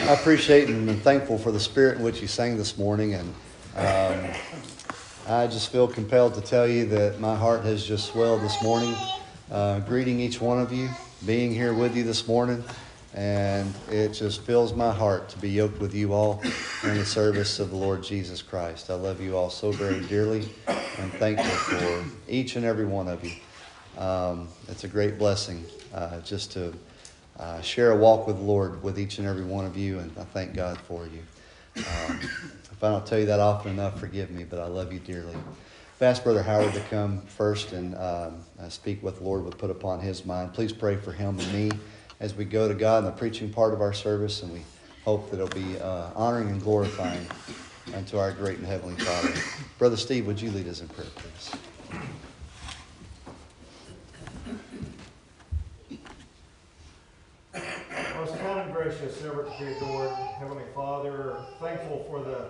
I appreciate and am thankful for the spirit in which you sang this morning, and I just feel compelled to tell you that my heart has just swelled this morning, greeting each one of you, being here with you this morning, and it just fills my heart to be yoked with you all in the service of the Lord Jesus Christ. I love you all so very dearly and thankful for each and every one of you. It's a great blessing just to share a walk with the Lord with each and every one of you, and I thank God for you. If I don't tell you that often enough, forgive me, but I love you dearly. I've asked Brother Howard to come first and speak what the Lord would put upon his mind. Please pray for him and me as we go to God in the preaching part of our service, and we hope that it'll be honoring and glorifying unto our great and heavenly Father. Brother Steve, would you lead us in prayer, please? Most kind and gracious, ever to be adored, Heavenly Father, thankful for the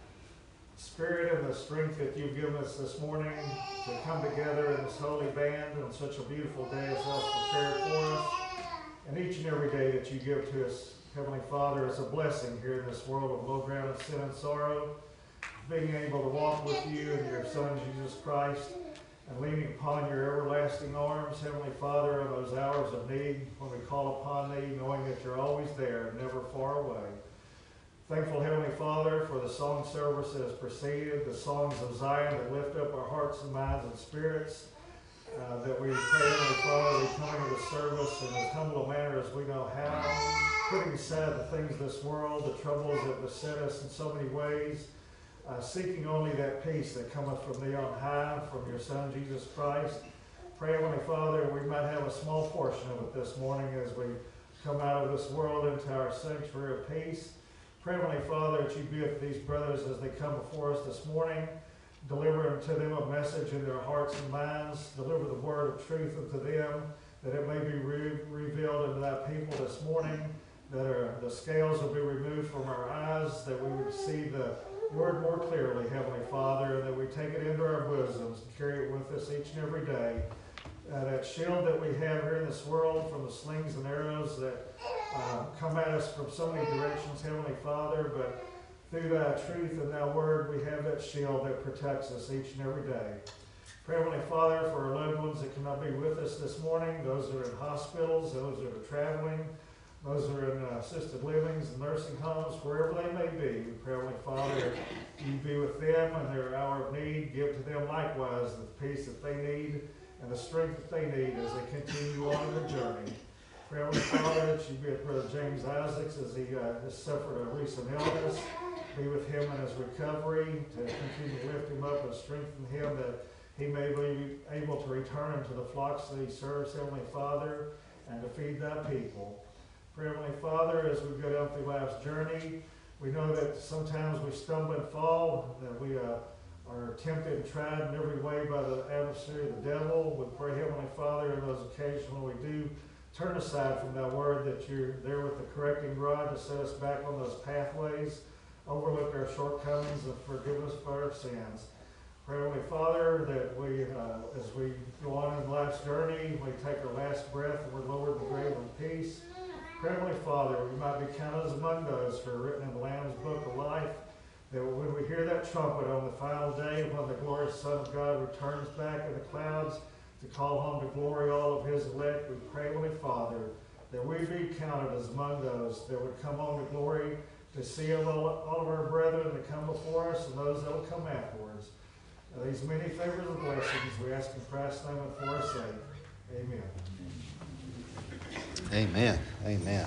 spirit and the strength that you've given us this morning to come together in this holy band on such a beautiful day as thus prepared for us. And each and every day that you give to us, Heavenly Father, is a blessing here in this world of low ground of sin and sorrow. Being able to walk with you and your Son, Jesus Christ, and leaning upon your everlasting arms, Heavenly Father, in those hours of need when we call upon thee, knowing that you're always there, never far away. Thankful, Heavenly Father, for the song service that has preceded, the songs of Zion that lift up our hearts and minds and spirits, that we pray, Heavenly Father, we come into the service in as humble a manner as we know how, putting aside the things of this world, the troubles that beset us in so many ways, seeking only that peace that cometh from thee on high, from your Son, Jesus Christ. Pray, Heavenly Father, we might have a small portion of it this morning as we come out of this world into our sanctuary of peace. Pray, Heavenly Father, that you be with these brothers as they come before us this morning. Deliver unto them a message in their hearts and minds. Deliver the word of truth unto them, that it may be revealed unto thy people this morning, that the scales will be removed from our eyes, that we would see the word more clearly, Heavenly Father, and that we take it into our bosoms and carry it with us each and every day. That shield that we have here in this world from the slings and arrows that come at us from so many directions, Heavenly Father, but through thy truth and thy word, we have that shield that protects us each and every day. Pray, Heavenly Father, for our loved ones that cannot be with us this morning, those that are in hospitals, those that are traveling, those that are in assisted livings and nursing homes, wherever they may be. We pray, Heavenly Father, you be with them in their hour of need. Give to them likewise the peace that they need and the strength that they need as they continue on their journey. Pray, Heavenly Father, that you be with Brother James Isaacs as he has suffered a recent illness. Be with him in his recovery, to continue to lift him up and strengthen him, that he may be able to return into the flocks that he serves, Heavenly Father, and to feed thy people. Pray, Heavenly Father, as we go down through life's journey, we know that sometimes we stumble and fall, that we are tempted and tried in every way by the adversary, the devil. We pray, Heavenly Father, in those occasions when we do turn aside from thy word, that you're there with the correcting rod to set us back on those pathways, overlook our shortcomings, and forgive us for our sins. Pray, Heavenly Father, that we, as we go on in life's journey, we take our last breath and we're lowered in the grave in peace. Pray, Heavenly Father, we might be counted as among those who are written in the Lamb's Book of Life, that when we hear that trumpet on the final day, when the glorious Son of God returns back in the clouds to call home to glory all of his elect, we pray, Heavenly Father, that we be counted as among those that would come home to glory, to see all of our brethren that come before us and those that will come afterwards. These many favors and blessings we ask in Christ's name and for our sake. Amen. Amen. Amen.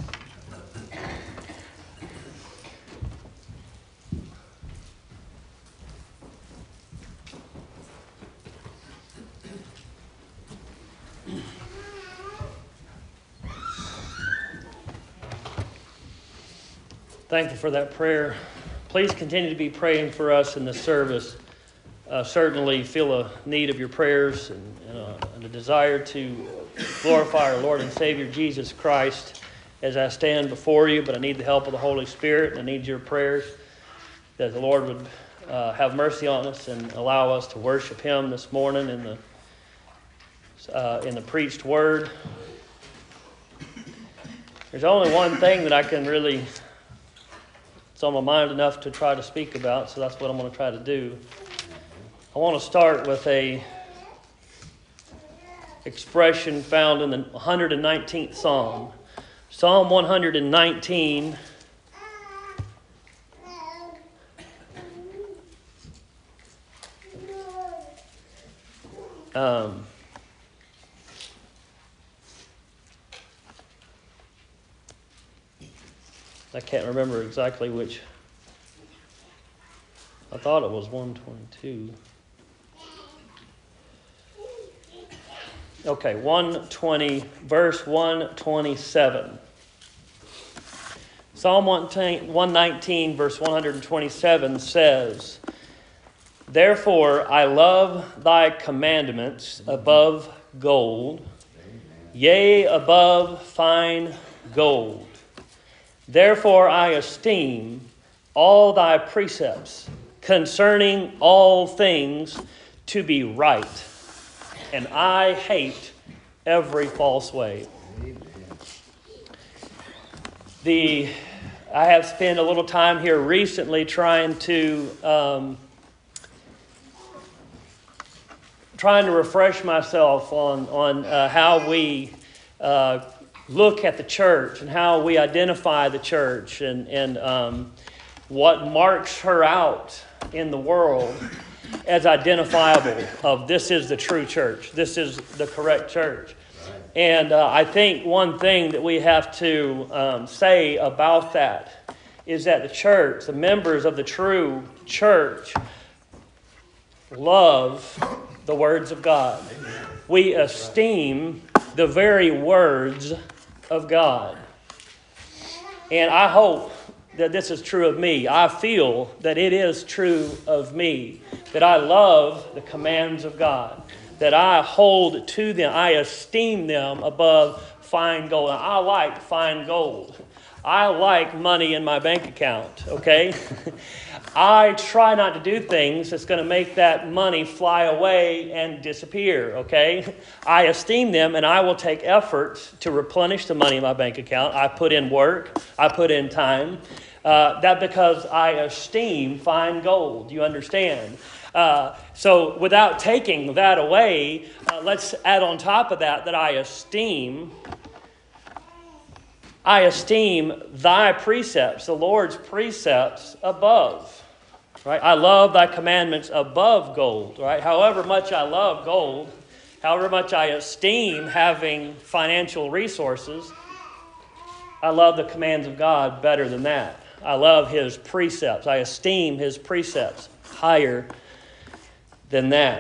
Thankful for that prayer. Please continue to be praying for us in this service. Certainly feel a need of your prayers and a desire to glorify our Lord and Savior Jesus Christ as I stand before you, but I need the help of the Holy Spirit, and I need your prayers that the Lord would have mercy on us and allow us to worship him this morning in the preached word. There's only one thing that I can really it's on my mind enough to try to speak about, so that's what I'm going to try to do. I want to start with a expression found in the 119th Psalm. Psalm 119. I can't remember exactly which. I thought it was 122. Okay, 120, verse 127. Psalm 119, verse 127 says, "Therefore I love thy commandments above gold, yea, above fine gold. Therefore I esteem all thy precepts concerning all things to be right, and I hate every false way." I have spent a little time here recently trying to refresh myself on how we look at the church and how we identify the church and what marks her out in the world as identifiable of this is the true church, this is the correct church. And I think one thing that we have to say about that is that the church, the members of the true church, love the words of God. We esteem the very words of God. And I hope that this is true of me. I feel that it is true of me, that I love the commands of God, that I hold to them, I esteem them above fine gold. I like fine gold. I like money in my bank account, okay? I try not to do things that's going to make that money fly away and disappear, okay? I esteem them, and I will take efforts to replenish the money in my bank account. I put in work. I put in time. That because I esteem fine gold. You understand? So without taking that away, let's add on top of that I esteem thy precepts, the Lord's precepts above. Right? I love thy commandments above gold. Right? However much I love gold, however much I esteem having financial resources, I love the commands of God better than that. I love his precepts. I esteem his precepts higher than that.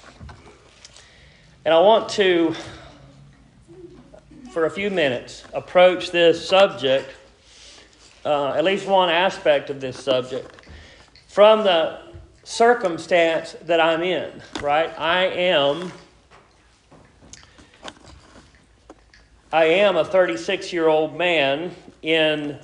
And I want to, for a few minutes, approach this subject, at least one aspect of this subject, from the circumstance that I'm in, right? I am a 36-year-old man in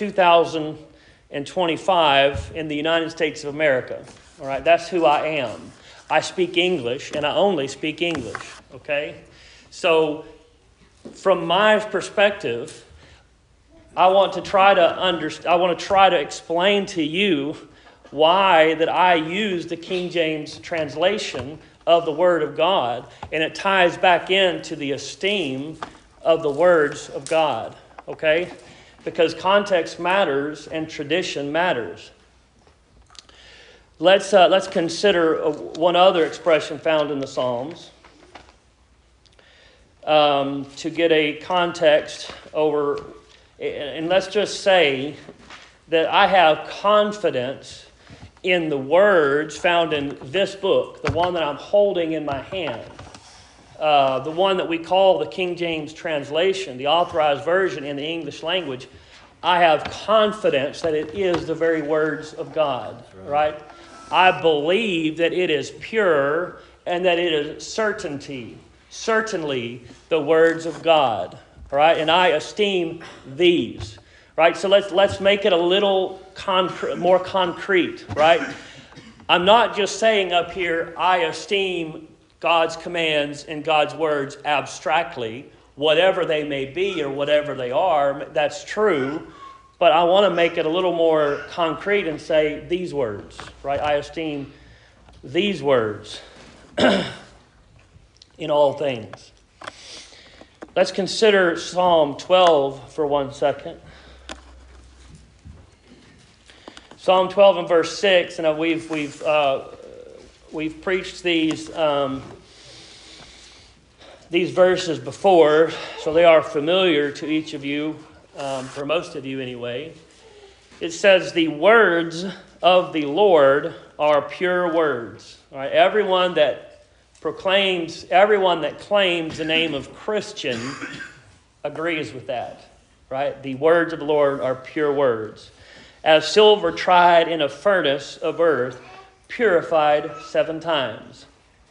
2025 in the United States of America. All right, that's who I am. I speak English, and I only speak English, okay? So from my perspective, I want to try to explain to you why that I use the King James translation of the Word of God, and it ties back into the esteem of the words of God, okay? Because context matters and tradition matters. Let's consider one other expression found in the Psalms to get a context over, and let's just say that I have confidence in the words found in this book, the one that I'm holding in my hand, the one that we call the King James translation, the authorized version in the English language. I have confidence that it is the very words of God, right? I believe that it is pure and that it is certainly the words of God, right? And I esteem these, right? So let's make it a little more concrete, right? I'm not just saying up here, I esteem God's commands and God's words abstractly, whatever they may be or whatever they are. That's true. But I want to make it a little more concrete and say these words, right? I esteem these words in all things. Let's consider Psalm 12 for 1 second. Psalm 12 and verse 6, and we've preached these verses before, so they are familiar to each of you, for most of you anyway. It says, "The words of the Lord are pure words." All right, everyone that claims the name of Christian agrees with that, right? The words of the Lord are pure words. "As silver tried in a furnace of earth, purified 7 times.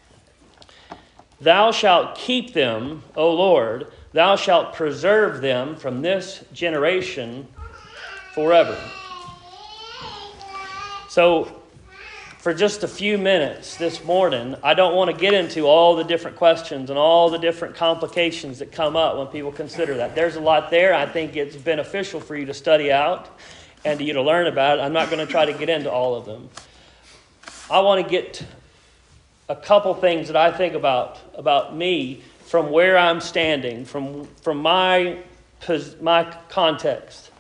Thou shalt keep them, O Lord, thou shalt preserve them from this generation forever." So, for just a few minutes this morning, I don't want to get into all the different questions and all the different complications that come up when people consider that. There's a lot there. I think it's beneficial for you to study out and for you to learn about it. I'm not going to try to get into all of them. I want to get a couple things that I think about me from where I'm standing, from my context.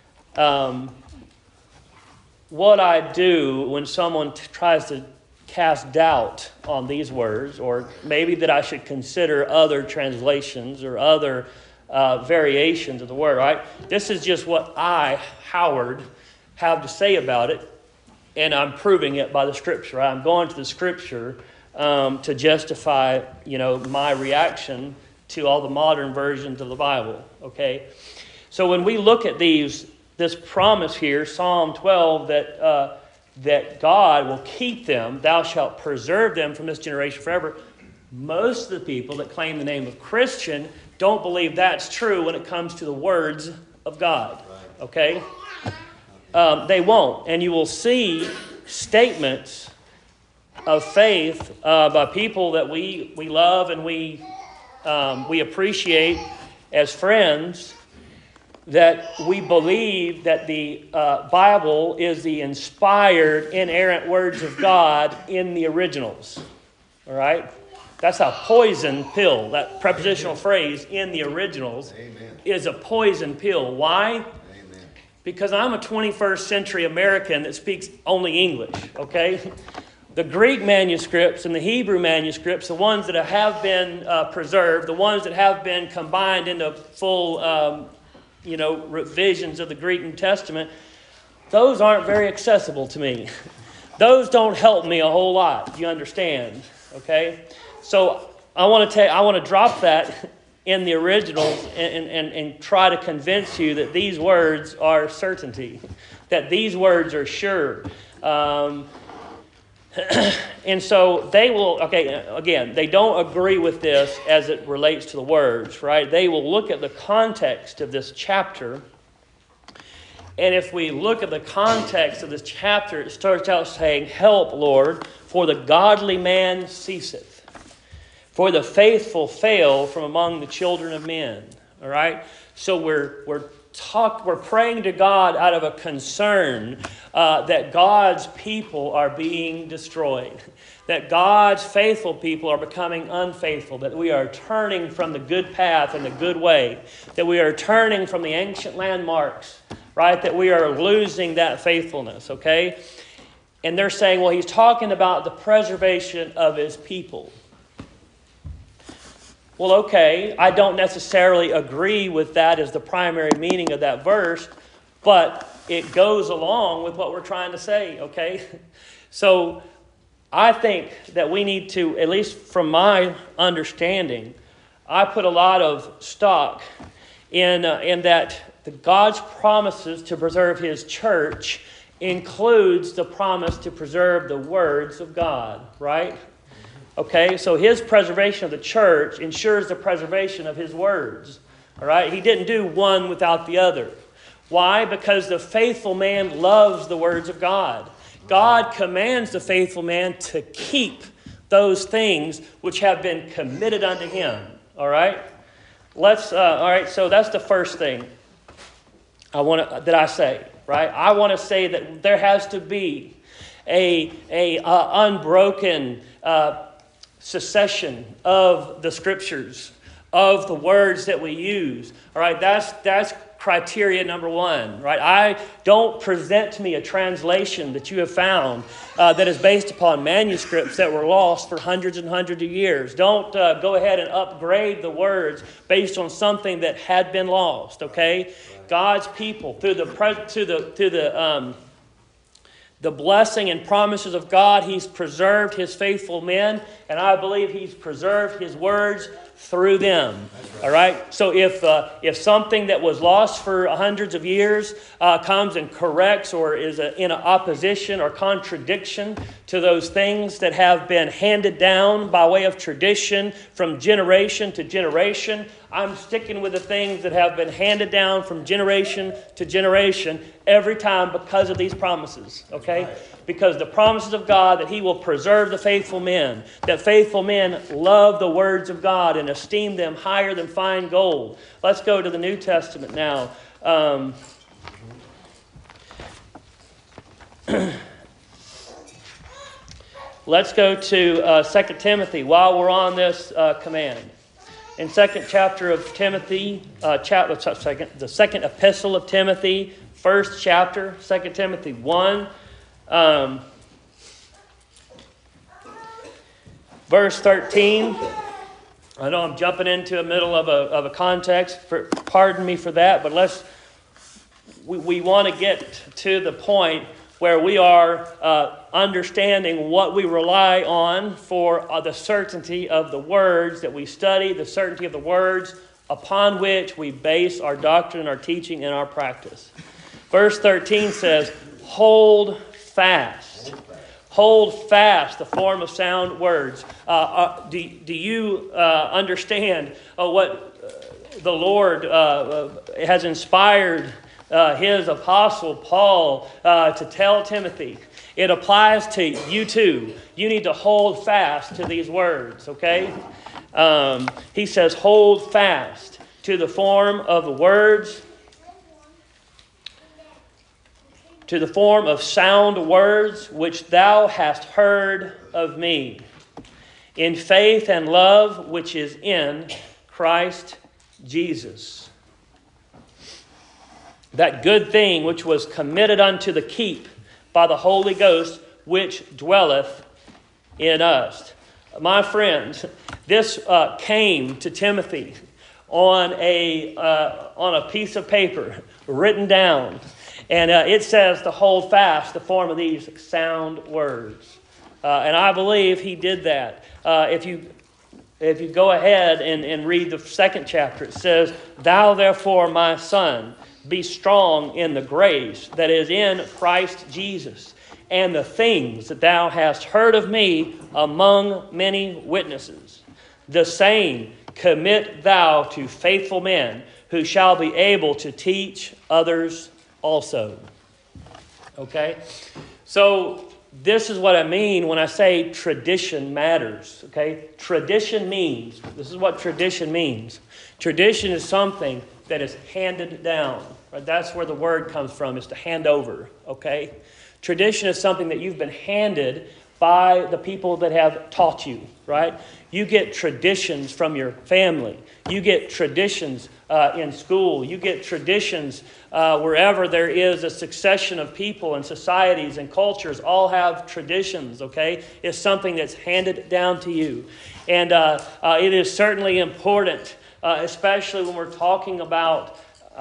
What I do when someone tries to cast doubt on these words, or maybe that I should consider other translations or other variations of the word, right? This is just what I, Howard, have to say about it, and I'm proving it by the Scripture. Right? I'm going to the Scripture to justify, my reaction to all the modern versions of the Bible. Okay, so when we look at this promise here, Psalm 12, that God will keep them, thou shalt preserve them from this generation forever. Most of the people that claim the name of Christian don't believe that's true when it comes to the words of God. Okay? They won't. And you will see statements of faith by people that we love and we appreciate as friends, that we believe that the Bible is the inspired, inerrant words of God in the originals. All right? That's a poison pill. That prepositional phrase, "in the originals," Amen, is a poison pill. Why? Amen. Because I'm a 21st century American that speaks only English, okay? The Greek manuscripts and the Hebrew manuscripts, the ones that have been preserved, the ones that have been combined into full revisions of the Greek New Testament, those aren't very accessible to me. Those don't help me a whole lot. You understand? Okay? So I want to drop that in the originals and try to convince you that these words are certainty, that these words are sure. And so they will, again, they don't agree with this as it relates to the words, right? They will look at the context of this chapter. And if we look at the context of this chapter, it starts out saying, "Help, Lord, for the godly man ceaseth, for the faithful fail from among the children of men." All right? So we're praying to God out of a concern that God's people are being destroyed, that God's faithful people are becoming unfaithful, that we are turning from the good path and the good way, that we are turning from the ancient landmarks, right, that we are losing that faithfulness, okay? And they're saying, well, he's talking about the preservation of his people. Well, okay, I don't necessarily agree with that as the primary meaning of that verse, but it goes along with what we're trying to say, okay? So I think that we need to, at least from my understanding, I put a lot of stock in that God's promises to preserve his church includes the promise to preserve the words of God, right? Okay, so his preservation of the church ensures the preservation of his words. All right, he didn't do one without the other. Why? Because the faithful man loves the words of God. God commands the faithful man to keep those things which have been committed unto him. All right, all right. So that's the first thing. I want to say that there has to be a unbroken succession of the Scriptures, of the words that we use. All right, that's criteria number one. Right, I don't present to me a translation that you have found that is based upon manuscripts that were lost for hundreds and hundreds of years. Don't go ahead and upgrade the words based on something that had been lost. Okay, God's people through the blessing and promises of God, He's preserved His faithful men, and I believe He's preserved His words through them. All right. So if something that was lost for hundreds of years comes and corrects or is in opposition or contradiction to those things that have been handed down by way of tradition from generation to generation, I'm sticking with the things that have been handed down from generation to generation every time because of these promises. Okay. Because the promises of God that He will preserve the faithful men, that faithful men love the words of God and esteem them higher than fine gold. Let's go to the New Testament now. Let's go to 2 Timothy while we're on this command. In second chapter of Timothy, the second epistle of Timothy, first chapter, 2 Timothy 1. Verse 13. I know I'm jumping into the middle of a context. Pardon me for that, but we want to get to the point where we are understanding what we rely on for the certainty of the words that we study, the certainty of the words upon which we base our doctrine, our teaching, and our practice. Verse 13 says, hold fast. Hold fast the form of sound words. Do you understand what the Lord has inspired His apostle Paul to tell Timothy? It applies to you too. You need to hold fast to these words, okay? He says, hold fast to the form of the words, to the form of sound words which thou hast heard of me, in faith and love which is in Christ Jesus. That good thing which was committed unto the keep by the Holy Ghost which dwelleth in us. My friends, this came to Timothy on a piece of paper, written down. And it says to hold fast the form of these sound words. And I believe he did that. If you go ahead and read the second chapter, it says, thou therefore, my son, be strong in the grace that is in Christ Jesus, and the things that thou hast heard of me among many witnesses. The same commit thou to faithful men, who shall be able to teach others also. Okay? So this is what I mean when I say tradition matters. Okay? Tradition means, this is what tradition means. Tradition is something that is handed down. Right? That's where the word comes from, is to hand over. Okay? Tradition is something that you've been handed by the people that have taught you. Right? You get traditions from your family. You get traditions in school. You get traditions wherever there is a succession of people and societies and cultures. All have traditions, okay? It's something that's handed down to you. And it is certainly important, especially when we're talking about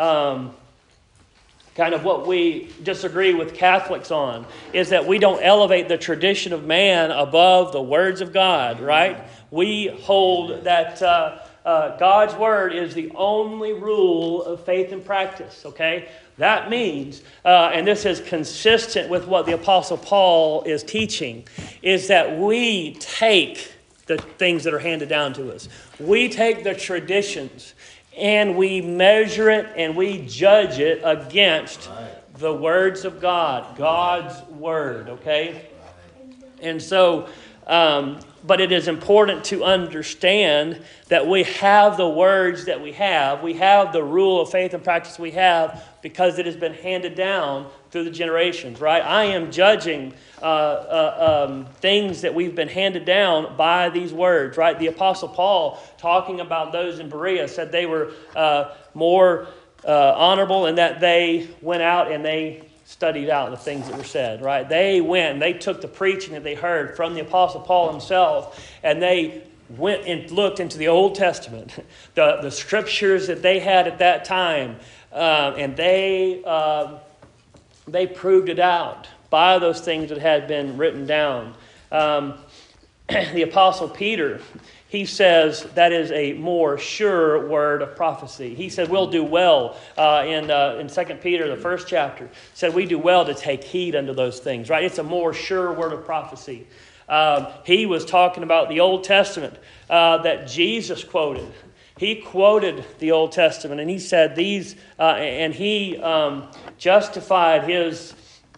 kind of what we disagree with Catholics on, is that we don't elevate the tradition of man above the words of God, right? We hold that God's word is the only rule of faith and practice, okay? That means, and this is consistent with what the Apostle Paul is teaching, is that we take the things that are handed down to us. We take the traditions and we measure it and we judge it against the words of God, God's word, okay? And so But it is important to understand that we have the words that we have. We have the rule of faith and practice we have because it has been handed down through the generations, right? I am judging things that we've been handed down by these words, right? The Apostle Paul, talking about those in Berea, said they were more honorable in that they went out and they studied out the things that were said, right? They went and they took the preaching that they heard from the Apostle Paul himself, and they went and looked into the Old Testament, the scriptures that they had at that time, and they proved it out by those things that had been written down. The Apostle Peter, he says that is a more sure word of prophecy. He said we'll do well in 2 Peter, the first chapter, said we do well to take heed unto those things, right? It's a more sure word of prophecy. He was talking about the Old Testament that Jesus quoted. He quoted the Old Testament, and he said these, and he justified his,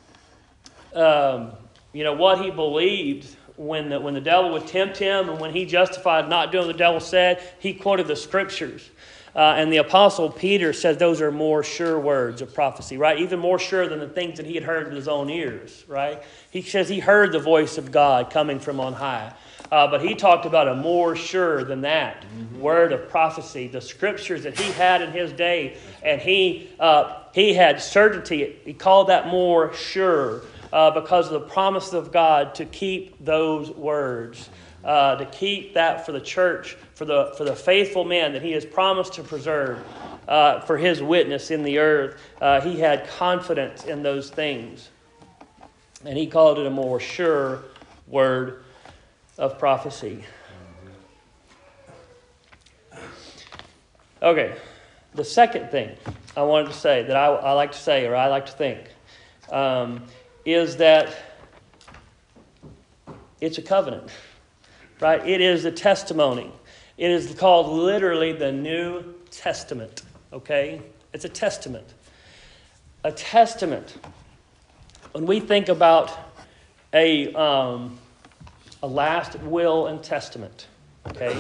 what he believed when the devil would tempt him, and when he justified not doing what the devil said, he quoted the scriptures. And the Apostle Peter says those are more sure words of prophecy, right? Even more sure than the things that he had heard with his own ears, right? He says he heard the voice of God coming from on high. But he talked about a more sure than that word of prophecy, the scriptures that he had in his day, and he had certainty. He called that more sure. Because of the promise of God to keep those words, to keep that for the church, for the faithful men that he has promised to preserve, for his witness in the earth. He had confidence in those things. And he called it a more sure word of prophecy. Okay, the second thing I wanted to say that I like to say, or I like to think, is that it's a covenant, right? It is a testimony. It is called literally the New Testament, okay? It's a testament. A testament. When we think about a last will and testament, okay?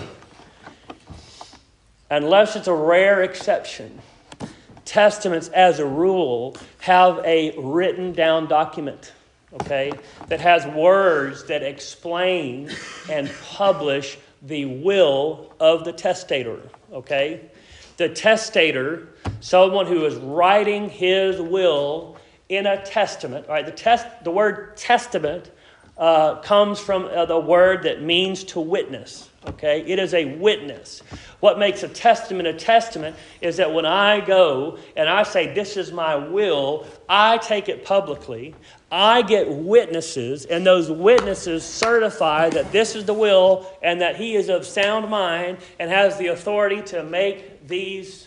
Unless it's a rare exception, testaments, as a rule, have a written down document, okay, that has words that explain and publish the will of the testator, okay? The testator, someone who is writing his will in a testament, all right? The word testament comes from the word that means to witness, okay? It is a witness. What makes a testament is that when I go and I say, this is my will, I take it publicly, I get witnesses, and those witnesses certify that this is the will and that he is of sound mind and has the authority to make this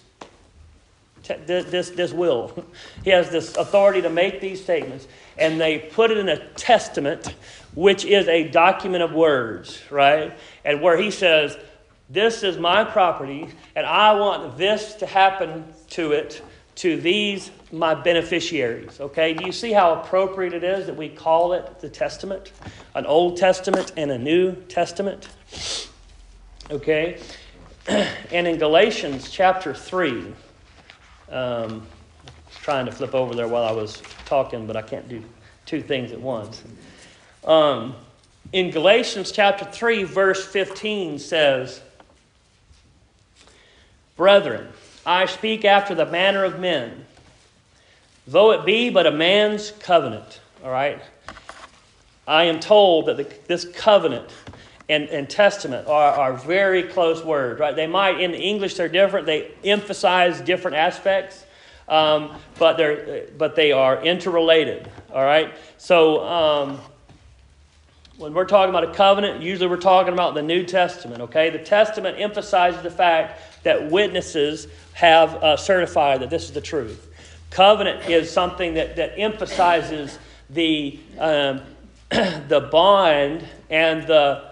will. He has this authority to make these statements, and they put it in a testament, which is a document of words, right? And where he says, this is my property, and I want this to happen to it, to these, my beneficiaries, okay? Do you see how appropriate it is that we call it the Testament? An Old Testament and a New Testament, okay? And in Galatians chapter 3, trying to flip over there while I was talking, but I can't do two things at once. In Galatians chapter 3, verse 15 says, brethren, I speak after the manner of men, though it be but a man's covenant. All right? I am told that this covenant and testament are very close words, right? They might, in English, they're different. They emphasize different aspects, but they are interrelated. All right? So when we're talking about a covenant, usually we're talking about the New Testament. Okay, the Testament emphasizes the fact that witnesses have certified that this is the truth. Covenant is something that emphasizes the bond and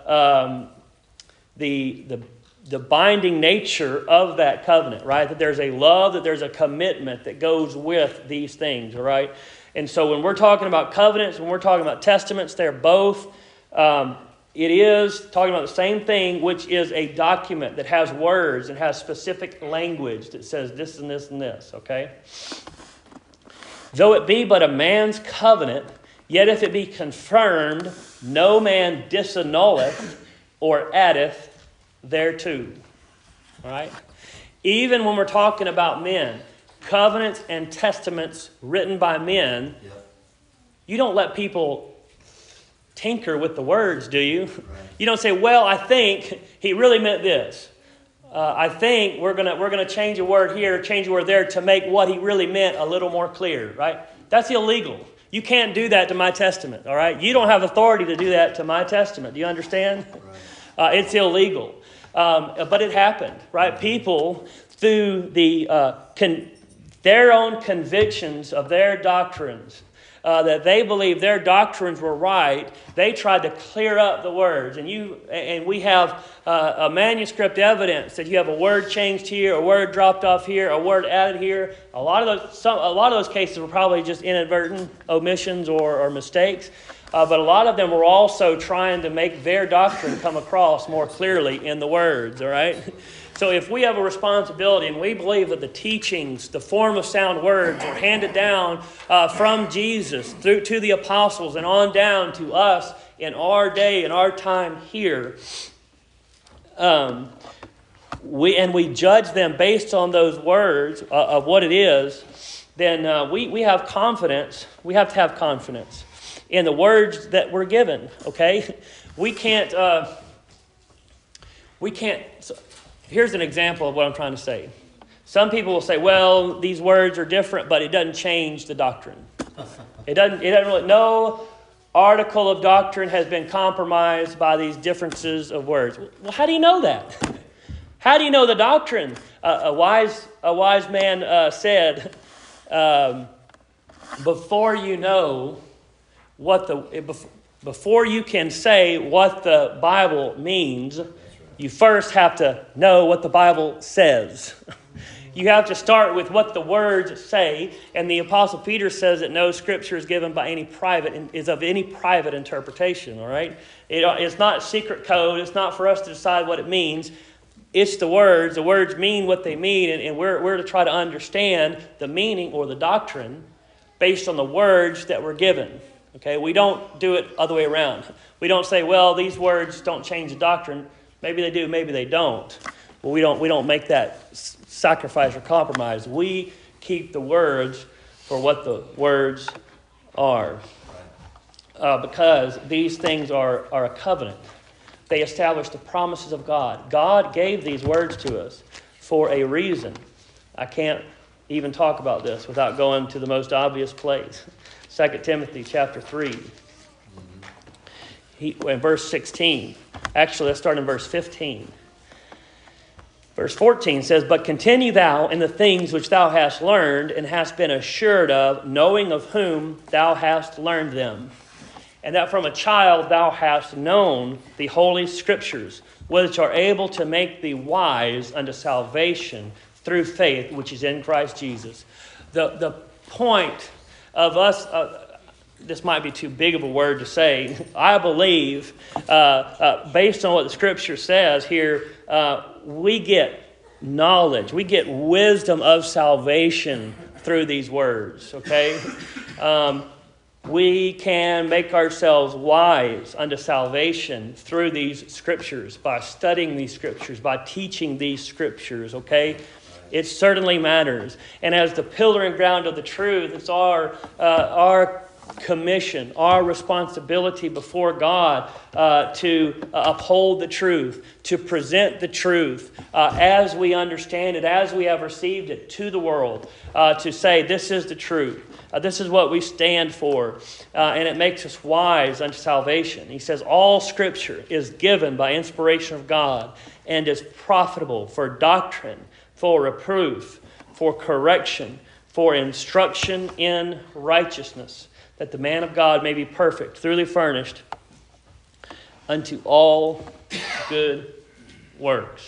the binding nature of that covenant, right? That there's a love, that there's a commitment that goes with these things, all right? And so when we're talking about covenants, when we're talking about testaments, they're both it is talking about the same thing, which is a document that has words and has specific language that says this and this and this, okay? Though it be but a man's covenant, yet if it be confirmed, no man disannulleth or addeth thereto. All right? Even when we're talking about men, covenants and testaments written by men, you don't let people tinker with the words, do you? Right. You don't say, well, I think he really meant this. I think we're gonna change a word here, change a word there to make what he really meant a little more clear, right? That's illegal. You can't do that to my testament, all right? You don't have authority to do that to my testament. Do you understand? Right. It's illegal. But it happened, right? People, through their own convictions of their doctrines, that they believed their doctrines were right, they tried to clear up the words. And we have a manuscript evidence that you have a word changed here, a word dropped off here, a word added here. A lot of those cases were probably just inadvertent omissions or mistakes. But a lot of them were also trying to make their doctrine come across more clearly in the words, all right? So if we have a responsibility and we believe that the teachings, the form of sound words were handed down from Jesus through to the apostles and on down to us in our day, in our time here, we judge them based on those words of what it is, then we have confidence. We have to have confidence in the words that we're given, okay? We can't... Here's an example of what I'm trying to say. Some people will say, well, these words are different, but it doesn't change the doctrine. It doesn't really, no article of doctrine has been compromised by these differences of words. Well, how do you know that? How do you know the doctrine? A wise man said, before you can say what the Bible means, you first have to know what the Bible says. You have to start with what the words say, and the Apostle Peter says that no scripture is given by any private interpretation. All right, it's not secret code. It's not for us to decide what it means. It's the words. The words mean what they mean, and we're to try to understand the meaning or the doctrine based on the words that were given. Okay, we don't do it other way around. We don't say, well, these words don't change the doctrine. Maybe they do, maybe they don't. Well, we don't make that sacrifice or compromise. We keep the words for what the words are. Because these things are a covenant. They establish the promises of God. God gave these words to us for a reason. I can't even talk about this without going to the most obvious place. 2 Timothy chapter 3. In verse 16. Actually, let's start in verse 15. Verse 14 says, but continue thou in the things which thou hast learned and hast been assured of, knowing of whom thou hast learned them. And that from a child thou hast known the holy scriptures, which are able to make thee wise unto salvation through faith, which is in Christ Jesus. The point of us... this might be too big of a word to say. I believe, based on what the Scripture says here, we get knowledge. We get wisdom of salvation through these words, okay? We can make ourselves wise unto salvation through these Scriptures, by studying these Scriptures, by teaching these Scriptures, okay? It certainly matters. And as the pillar and ground of the truth, it's our commission, our responsibility before God to uphold the truth, to present the truth as we understand it, as we have received it to the world, to say this is the truth. This is what we stand for, and it makes us wise unto salvation. He says all Scripture is given by inspiration of God and is profitable for doctrine, for reproof, for correction, for instruction in righteousness, that the man of God may be perfect, thoroughly furnished unto all good works.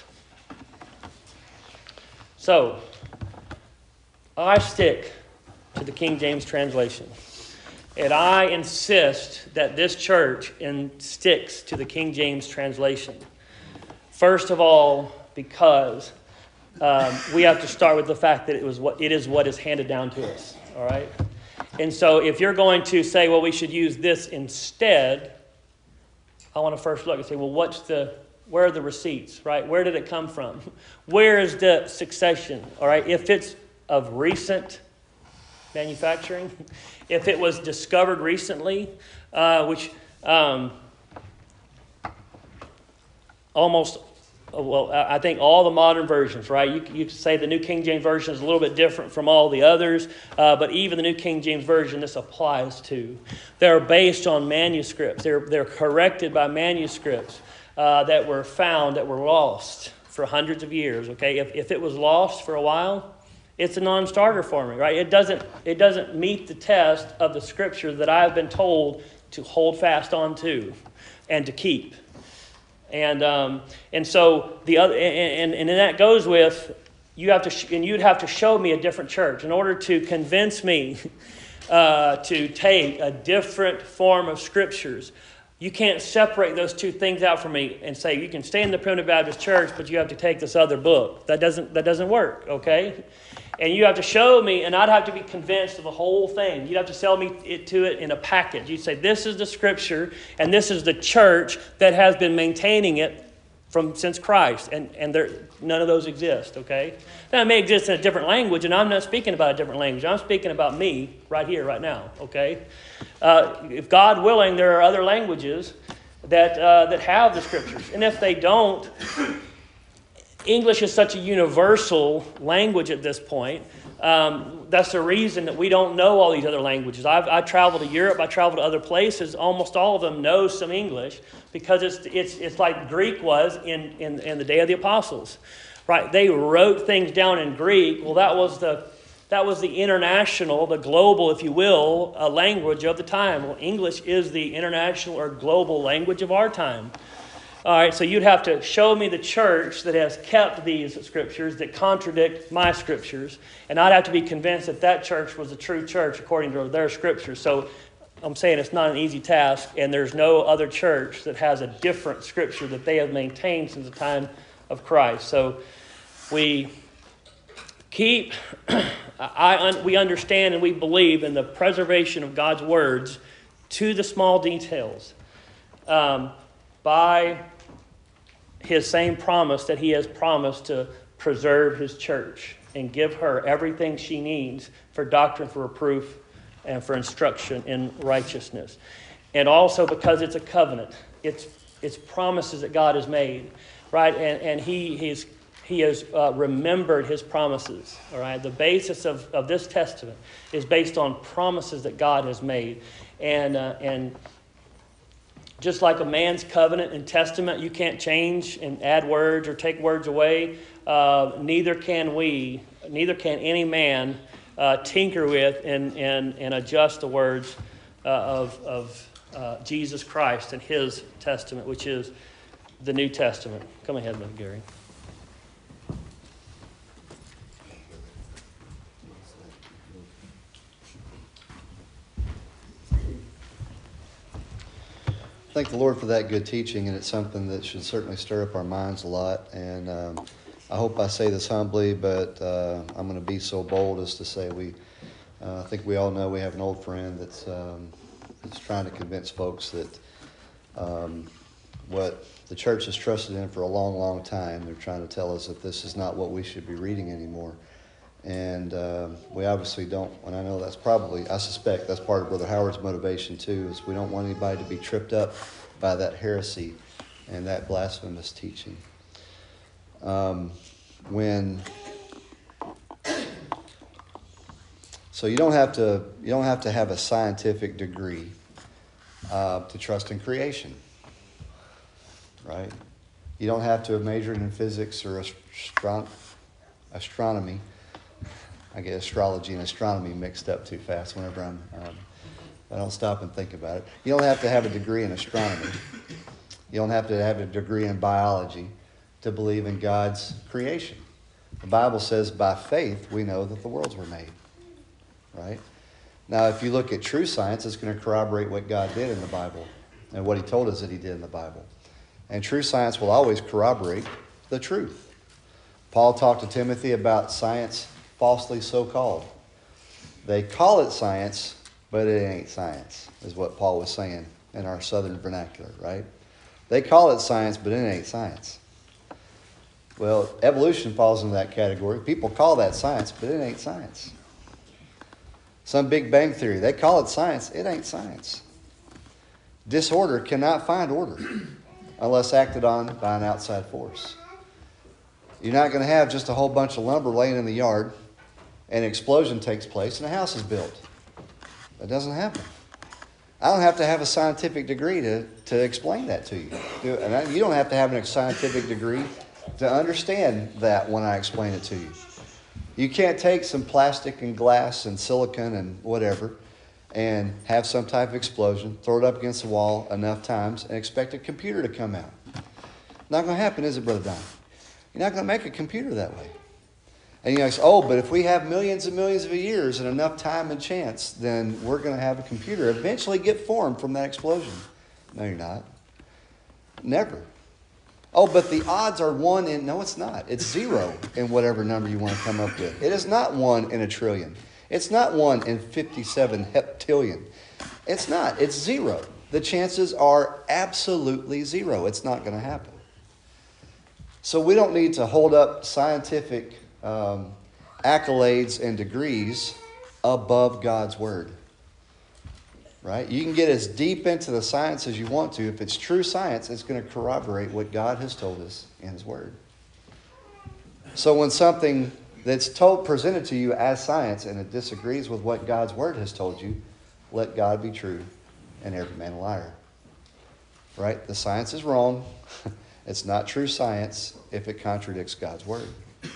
So, I stick to the King James translation. And I insist that this church sticks to the King James translation. First of all, because we have to start with the fact that it is what is handed down to us. All right? And so if you're going to say, well, we should use this instead, I want to first look and say, well, where are the receipts, right? Where did it come from? Where is the succession, all right? If it's of recent manufacturing, if it was discovered recently, which I think all the modern versions, right? You could say the New King James Version is a little bit different from all the others, but even the New King James Version, this applies to. They're based on manuscripts. They're corrected by manuscripts that were found, that were lost for hundreds of years, okay? If it was lost for a while, it's a non-starter for me, right? It doesn't meet the test of the Scripture that I've been told to hold fast on to and to keep. And so the other, and that goes with you'd have to show me a different church in order to convince me to take a different form of Scriptures. You can't separate those two things out from me and say you can stay in the Primitive Baptist Church, but you have to take this other book. That doesn't work, okay? And you have to show me, and I'd have to be convinced of the whole thing. You'd have to sell me it in a package. You'd say, this is the Scripture, and this is the church that has been maintaining it since Christ. And none of those exist, okay? Now, it may exist in a different language, and I'm not speaking about a different language. I'm speaking about me right here, right now, okay? If God willing, there are other languages that have the Scriptures. And if they don't, English is such a universal language at this point. That's the reason that we don't know all these other languages. I traveled to Europe. I traveled to other places. Almost all of them know some English because it's like Greek was in the day of the apostles, right? They wrote things down in Greek. Well, that was the international, the global, if you will, language of the time. Well, English is the international or global language of our time. All right, so you'd have to show me the church that has kept these Scriptures that contradict my Scriptures, and I'd have to be convinced that church was a true church according to their Scriptures. So I'm saying it's not an easy task, and there's no other church that has a different Scripture that they have maintained since the time of Christ. So we we understand and we believe in the preservation of God's words to the small details by His same promise that He has promised to preserve His church and give her everything she needs for doctrine, for reproof, and for instruction in righteousness. And also because it's a covenant. It's promises that God has made, right? And He has remembered His promises, all right? The basis of this testament is based on promises that God has made. And just like a man's covenant and testament, you can't change and add words or take words away. Neither can any man tinker with and adjust the words of Jesus Christ and His testament, which is the New Testament. Come ahead, Brother Gary. Thank the Lord for that good teaching, and it's something that should certainly stir up our minds a lot. And I hope I say this humbly, but I'm going to be so bold as to say I think we all know we have an old friend that's trying to convince folks that what the church has trusted in for a long, long time, they're trying to tell us that this is not what we should be reading anymore. And we obviously don't, and I know I suspect that's part of Brother Howard's motivation too, is we don't want anybody to be tripped up by that heresy and that blasphemous teaching. So you don't have to have a scientific degree to trust in creation, right? You don't have to have majored in physics or astronomy. I get astrology and astronomy mixed up too fast whenever I don't stop and think about it. You don't have to have a degree in astronomy. You don't have to have a degree in biology to believe in God's creation. The Bible says by faith we know that the worlds were made, right? Now, if you look at true science, it's going to corroborate what God did in the Bible and what he told us that he did in the Bible. And true science will always corroborate the truth. Paul talked to Timothy about science falsely so-called. They call it science, but it ain't science, is what Paul was saying in our southern vernacular, right? They call it science, but it ain't science. Well, evolution falls into that category. People call that science, but it ain't science. Some Big Bang Theory, they call it science, it ain't science. Disorder cannot find order unless acted on by an outside force. You're not going to have just a whole bunch of lumber laying in the yard and an explosion takes place and a house is built. That doesn't happen. I don't have to have a scientific degree to explain that to you. And you don't have to have a scientific degree to understand that when I explain it to you. You can't take some plastic and glass and silicon and whatever and have some type of explosion, throw it up against the wall enough times, and expect a computer to come out. Not going to happen, is it, Brother Don? You're not going to make a computer that way. And you say, oh, but if we have millions and millions of years and enough time and chance, then we're going to have a computer eventually get formed from that explosion. No, you're not. Never. Oh, but the odds are 1 in... No, it's not. It's 0 in whatever number you want to come up with. It is not 1 in a trillion. It's not 1 in 57 heptillion. It's not. It's 0. The chances are absolutely 0. It's not going to happen. So we don't need to hold up scientific accolades and degrees above God's Word. Right? You can get as deep into the science as you want to. If it's true science, it's going to corroborate what God has told us in His Word. So when something that's presented to you as science and it disagrees with what God's Word has told you, let God be true and every man a liar. Right? The science is wrong. It's not true science if it contradicts God's Word.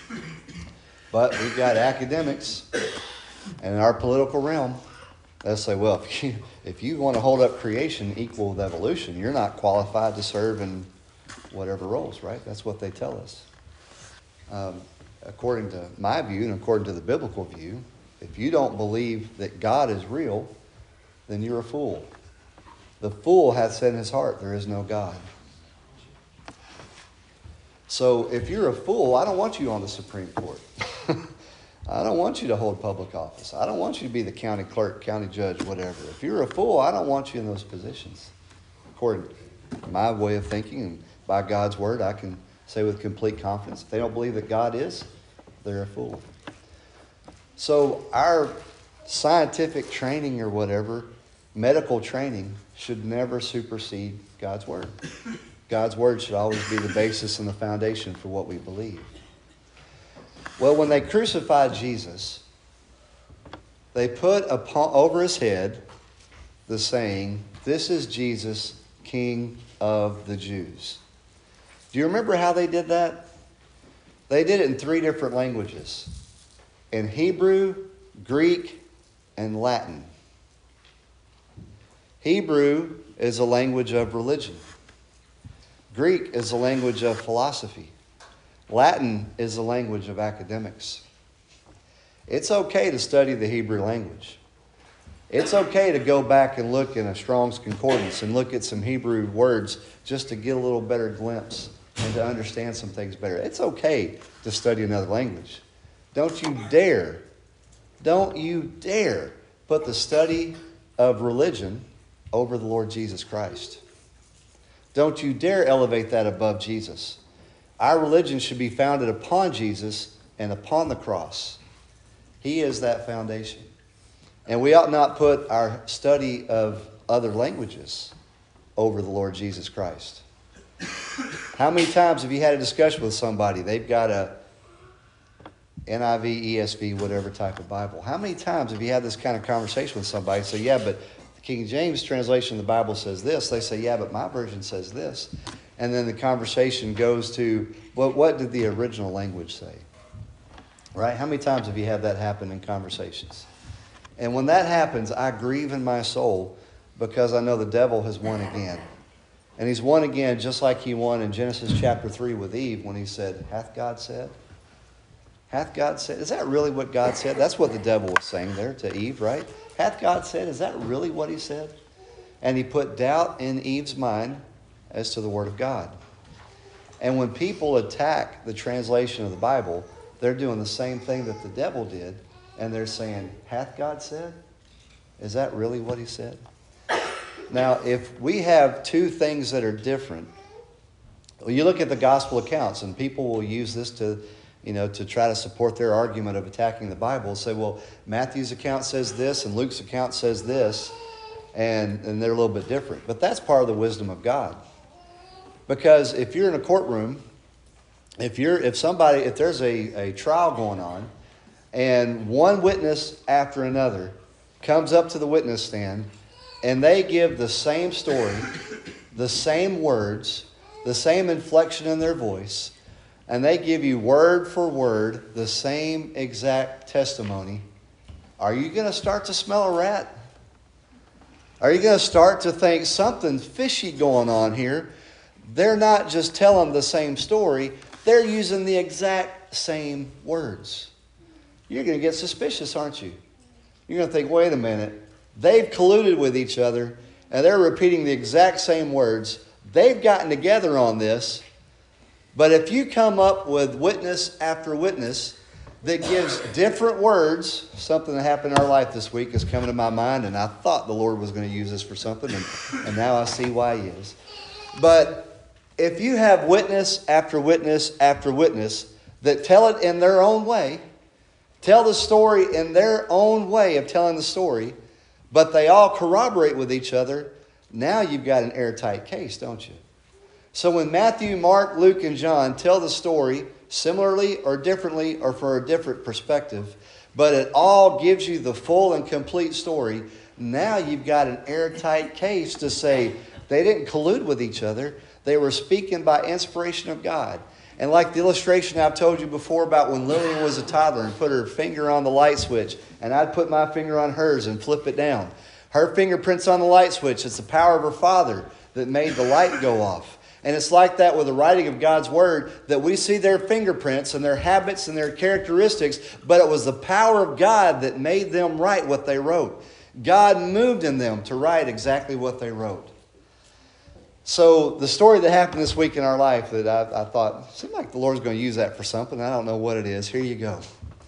But we've got academics, and in our political realm, they'll say, well, if you want to hold up creation equal with evolution, you're not qualified to serve in whatever roles, right? That's what they tell us. According to my view and according to the biblical view, if you don't believe that God is real, then you're a fool. The fool hath said in his heart, there is no God. So if you're a fool, I don't want you on the Supreme Court. I don't want you to hold public office. I don't want you to be the county clerk, county judge, whatever. If you're a fool, I don't want you in those positions. According to my way of thinking and by God's Word, I can say with complete confidence, if they don't believe that God is, they're a fool. So our scientific training or whatever, medical training, should never supersede God's Word. God's Word should always be the basis and the foundation for what we believe. Well, when they crucified Jesus, they put over his head the saying, this is Jesus, King of the Jews. Do you remember how they did that? They did it in 3 different languages. In Hebrew, Greek, and Latin. Hebrew is a language of religion. Greek is a language of philosophy. Latin is the language of academics. It's okay to study the Hebrew language. It's okay to go back and look in a Strong's Concordance and look at some Hebrew words just to get a little better glimpse and to understand some things better. It's okay to study another language. Don't you dare put the study of religion over the Lord Jesus Christ. Don't you dare elevate that above Jesus. Our religion should be founded upon Jesus and upon the cross. He is that foundation. And we ought not put our study of other languages over the Lord Jesus Christ. How many times have you had a discussion with somebody? They've got a NIV, ESV, whatever type of Bible. How many times have you had this kind of conversation with somebody? Say, yeah, but the King James translation of the Bible says this. They say, yeah, but my version says this. And then the conversation goes to, well, what did the original language say? Right? How many times have you had that happen in conversations? And when that happens, I grieve in my soul because I know the devil has won again. And he's won again just like he won in Genesis chapter 3 with Eve when he said, hath God said? Hath God said? Is that really what God said? That's what the devil was saying there to Eve, right? Hath God said? Is that really what he said? And he put doubt in Eve's mind as to the Word of God. And when people attack the translation of the Bible, they're doing the same thing that the devil did. And they're saying, hath God said? Is that really what he said? Now, if we have two things that are different, well, you look at the gospel accounts, and people will use this to try to support their argument of attacking the Bible. Say, well, Matthew's account says this, and Luke's account says this, and they're a little bit different. But that's part of the wisdom of God. Because if you're in a courtroom, if there's a trial going on, and one witness after another comes up to the witness stand, and they give the same story, the same words, the same inflection in their voice, and they give you word for word the same exact testimony, are you going to start to smell a rat? Are you going to start to think something fishy going on here? They're not just telling the same story, they're using the exact same words. You're going to get suspicious, aren't you? You're going to think, wait a minute, they've colluded with each other, and they're repeating the exact same words. They've gotten together on this. But if you come up with witness after witness that gives different words, something that happened in our life this week is coming to my mind, and I thought the Lord was going to use this for something, and now I see why he is. But if you have witness after witness after witness that tell it in their own way, tell the story in their own way of telling the story, but they all corroborate with each other, now you've got an airtight case, don't you? So when Matthew, Mark, Luke, and John tell the story similarly or differently or for a different perspective, but it all gives you the full and complete story, now you've got an airtight case to say they didn't collude with each other. They were speaking by inspiration of God. And like the illustration I've told you before about when Lillian was a toddler and put her finger on the light switch, and I'd put my finger on hers and flip it down. Her fingerprints on the light switch, it's the power of her Father that made the light go off. And it's like that with the writing of God's Word, that we see their fingerprints and their habits and their characteristics, but it was the power of God that made them write what they wrote. God moved in them to write exactly what they wrote. So the story that happened this week in our life that I thought, seemed like the Lord's going to use that for something. I don't know what it is. Here you go.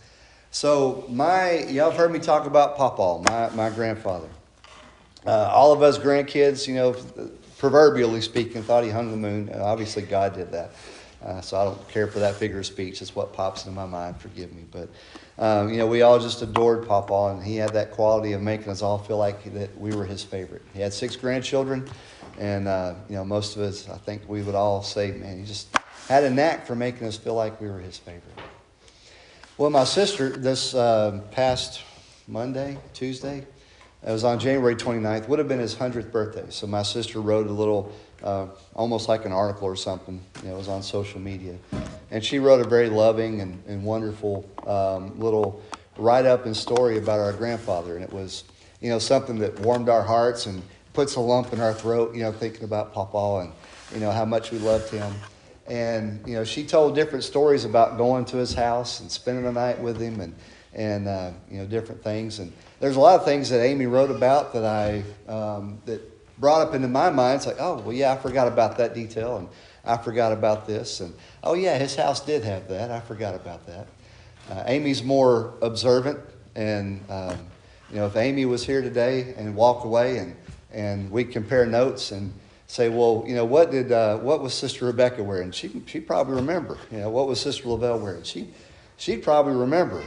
So y'all have heard me talk about Pawpaw, my grandfather. All of us grandkids, proverbially speaking, thought he hung the moon. Obviously, God did that. So I don't care for that figure of speech. It's what pops into my mind. Forgive me. But, we all just adored Pawpaw, and he had that quality of making us all feel like that we were his favorite. He had 6 grandchildren, and, most of us, I think we would all say, man, he just had a knack for making us feel like we were his favorite. Well, my sister, this past Tuesday, it was on January 29th, would have been his 100th birthday. So my sister wrote a little, almost like an article or something. It was on social media. And she wrote a very loving and wonderful little write-up and story about our grandfather. And it was, something that warmed our hearts and puts a lump in our throat, thinking about Pawpaw and, how much we loved him. And, she told different stories about going to his house and spending the night with him and different things. And there's a lot of things that Amy wrote about that that brought up into my mind. It's like, oh, well, yeah, I forgot about that detail, and I forgot about this. And, oh, yeah, his house did have that. I forgot about that. Amy's more observant. And, if Amy was here today and walked away and we compare notes and say, well, what was Sister Rebecca wearing? She'd probably remember. What was Sister Lavelle wearing? She'd probably remember.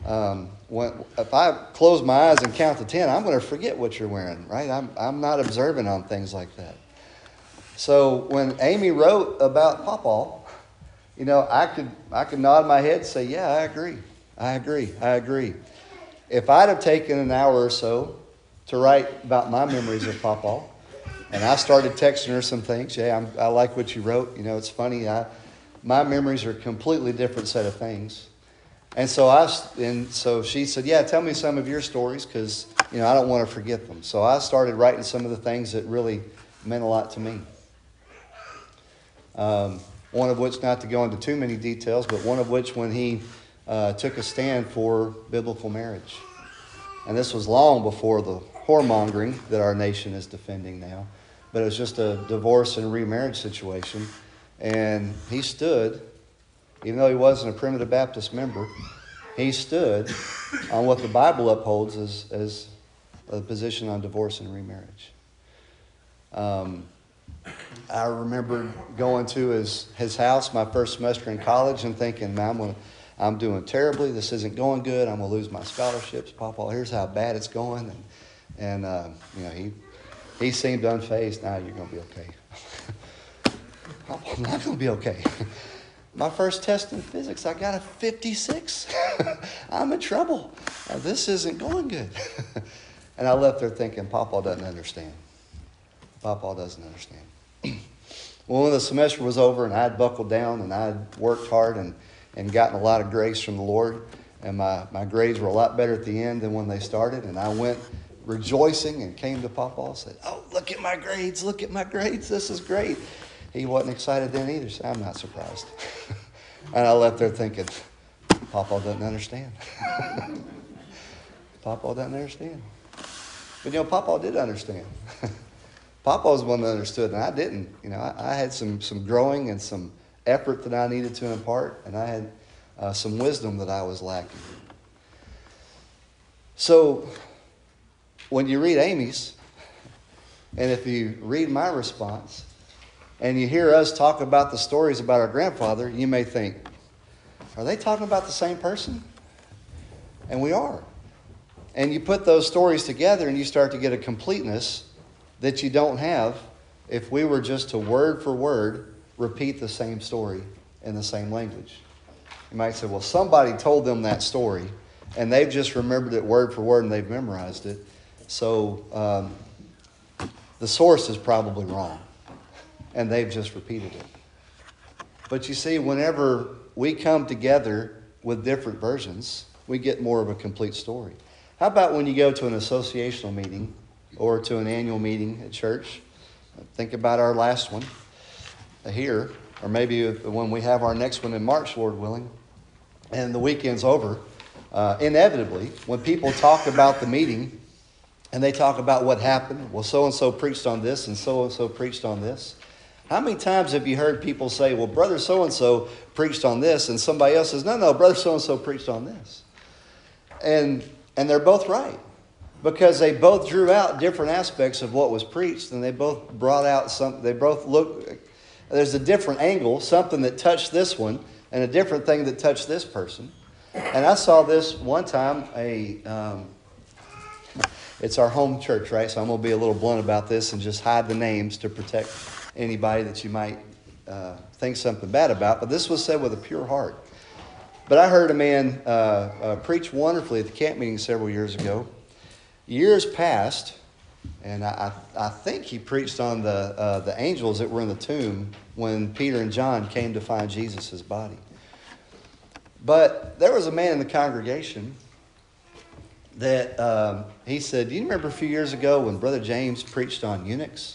If I close my eyes and count to 10, I'm going to forget what you're wearing, right? I'm not observant on things like that. So when Amy wrote about Pawpaw, I could nod my head and say, yeah, I agree. If I'd have taken an hour or so to write about my memories of Pawpaw, and I started texting her some things, I like what you wrote. It's funny. My memories are a completely different set of things. And so she said, yeah, tell me some of your stories because, I don't want to forget them. So I started writing some of the things that really meant a lot to me. One of which, not to go into too many details, but one of which when he took a stand for biblical marriage. And this was long before the whoremongering that our nation is defending now. But it was just a divorce and remarriage situation. And he stood, even though he wasn't a Primitive Baptist member, he stood on what the Bible upholds as a position on divorce and remarriage. I remember going to his house my first semester in college and thinking, man, I'm doing terribly. This isn't going good. I'm going to lose my scholarships. Papa, here's how bad it's going. And he seemed unfazed. Nah, you're going to be okay. Papa, I'm not going to be okay. My first test in physics, I got a 56. I'm in trouble. This isn't going good. And I left there thinking, Papa doesn't understand. Papa doesn't understand. Well, when the semester was over and I'd buckled down and I'd worked hard and gotten a lot of grace from the Lord, and my grades were a lot better at the end than when they started, and I went rejoicing and came to Papa and said, oh, look at my grades, this is great. He wasn't excited then either, so I'm not surprised. And I left there thinking, Papa doesn't understand. Papa doesn't understand. But Papa did understand. Papa was the one that understood, and I didn't. I had some growing and some effort that I needed to impart, and I had some wisdom that I was lacking. So when you read Amy's, and if you read my response, and you hear us talk about the stories about our grandfather, you may think, are they talking about the same person? And we are. And you put those stories together and you start to get a completeness that you don't have if we were just to word for word repeat the same story in the same language. You might say, well, somebody told them that story and they've just remembered it word for word and they've memorized it. So the source is probably wrong and they've just repeated it. But you see, whenever we come together with different versions, we get more of a complete story. How about when you go to an associational meeting or to an annual meeting at church? Think about our last one here, or maybe when we have our next one in March, Lord willing, and the weekend's over. Inevitably, when people talk about the meeting and they talk about what happened, well, so-and-so preached on this and so-and-so preached on this. How many times have you heard people say, well, brother so-and-so preached on this, and somebody else says, no, brother so-and-so preached on this. And they're both right, because they both drew out different aspects of what was preached, and they both brought out something. They both looked, there's a different angle, something that touched this one, and a different thing that touched this person. And I saw this one time, it's our home church, right? So I'm going to be a little blunt about this and just hide the names to protect anybody that you might think something bad about. But this was said with a pure heart. But I heard a man preach wonderfully at the camp meeting several years ago. Years passed, and I think he preached on the angels that were in the tomb when Peter and John came to find Jesus' body. But there was a man in the congregation that he said, do you remember a few years ago when Brother James preached on eunuchs?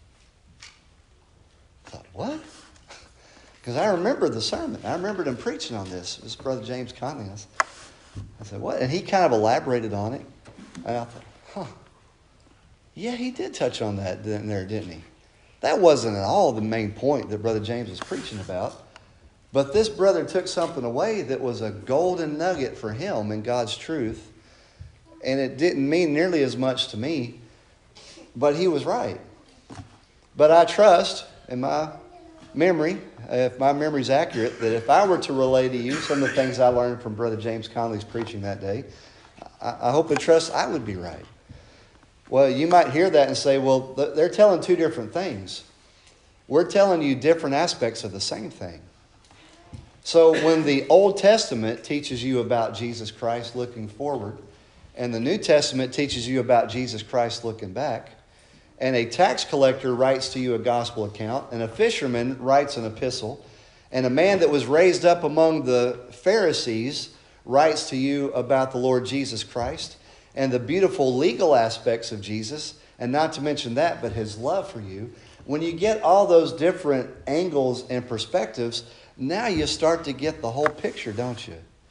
I thought, what? Because I remember the sermon. I remembered him preaching on this. It was Brother James Conley. I said, what? And he kind of elaborated on it. And I thought, yeah, he did touch on that there, didn't he? That wasn't at all the main point that Brother James was preaching about. But this brother took something away that was a golden nugget for him in God's truth. And it didn't mean nearly as much to me. But he was right. But I trust in my memory, if my memory's accurate, that if I were to relay to you some of the things I learned from Brother James Conley's preaching that day, I hope and trust I would be right. Well, you might hear that and say, well, they're telling two different things. We're telling you different aspects of the same thing. So when the Old Testament teaches you about Jesus Christ looking forward, and the New Testament teaches you about Jesus Christ looking back, and a tax collector writes to you a gospel account, and a fisherman writes an epistle, and a man that was raised up among the Pharisees writes to you about the Lord Jesus Christ, and the beautiful legal aspects of Jesus, and not to mention that, but his love for you. When you get all those different angles and perspectives, now you start to get the whole picture, don't you?